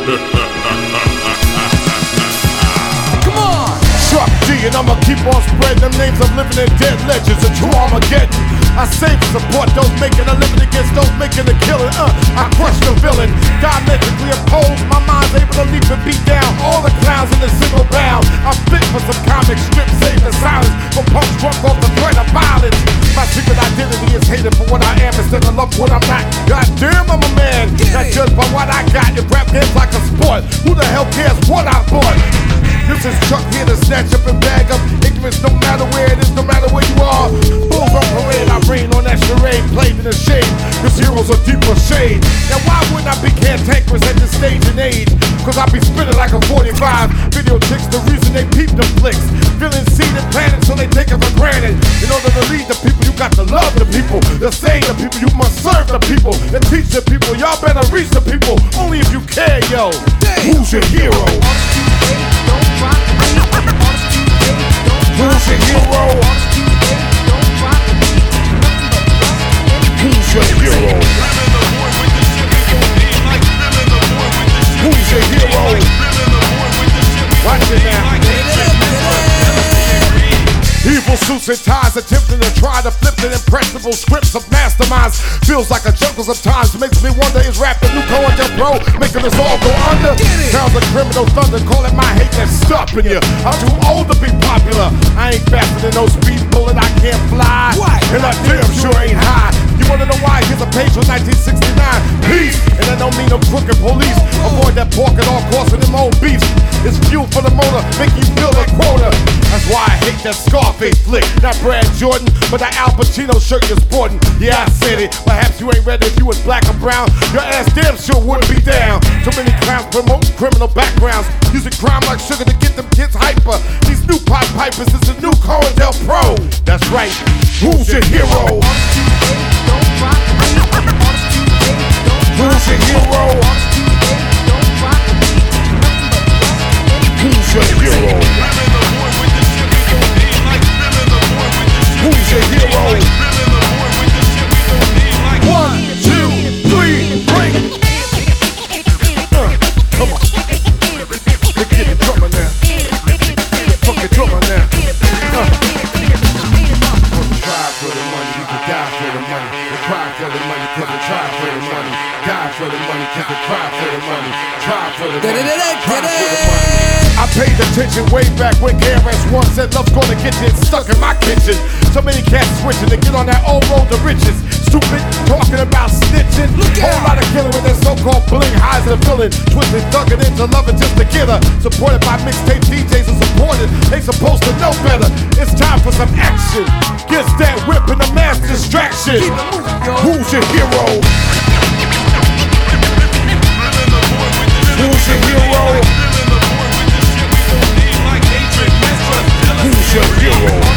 Come on! Chuck D, and I'ma keep on spreading them names of living and dead legends and true Armageddon. I save and support those making a living against those making a killing. I crush the villain, diametrically opposed. My mind's able to leap and beat down all the clowns in a single bound. I fit for some comic strips, save the silence from punks drunk off the threat of violence. My secret identity is hated for what I am instead of love for what I'm not. Goddamn, I'm a man, not judged by what I got. Your rap game's like a sport. Who the hell cares what I bought? This is Chuck here to snatch up and bag up ignorance, no matter where it is, no matter where you are. Bulls on parade, I rain on that charade, played in the shade. This hero's a deeper shade. Now why wouldn't I be cantankerous at this stage and age? Cause I be spinning like a 45. Video chicks, the reason they peep the flicks. Feeling seed and planted so they take it for granted. In order to lead the people, you got to love the people. To save the people, you must serve the people. To teach the people, y'all better reach the people. Only if you care, yo. Who's your hero? Who's your hero? Who's your hero? Who's your hero? Watch it now. Evil suits and ties attempting to try to flip the impressible scripts of masterminds. Feels like a jungle sometimes. Makes me wonder, is rap the new COINTELPRO, making us all go under? Sounds like criminal thunder, calling my hate that's stopping you. I'm too old to be popular. I ain't faster than no speed bullet, I can't fly. And I damn sure ain't high. You wanna know why? Here's a page from 1969. Peace, and I don't mean no crooked police. Avoid that pork at all costs and them old beefs. It's fuel for the motor, make you feel a quota. That's why I hate that Scarface flick. Not Brad Jordan, but that Al Pacino shirt you're sporting. Yeah, I said it. Perhaps you ain't read it if you was black or brown. Your ass damn sure wouldn't be down. Too many clowns promoting criminal backgrounds, using crime like sugar to get them kids hyper. These new pop pipers is the new COINTELPRO. That's right. Who's your hero? Who's your hero? Who's your hero? Who's your hero? 1, 2, 3, break. Come on. Let's get the drummer now. Fuck the drummer now. Try for the money, you can die for the money. We cry for the money, cause we try for the money. Die for the money, cause we cry for the money. Try for the money, cry for the money. I paid attention way back when KRS-One said love's gonna get you stuck in my kitchen. So many cats switching to get on that old road to riches. Stupid, talking about snitching. Whole lot of killing with their so-called bling highs and villain. Twisted, thugging into loving just to get her. Supported by mixtape DJs and supported. They supposed to know better. It's time for some action. Gets that whip and a mass distraction. Who's your hero? Who's your hero? Who's your hero?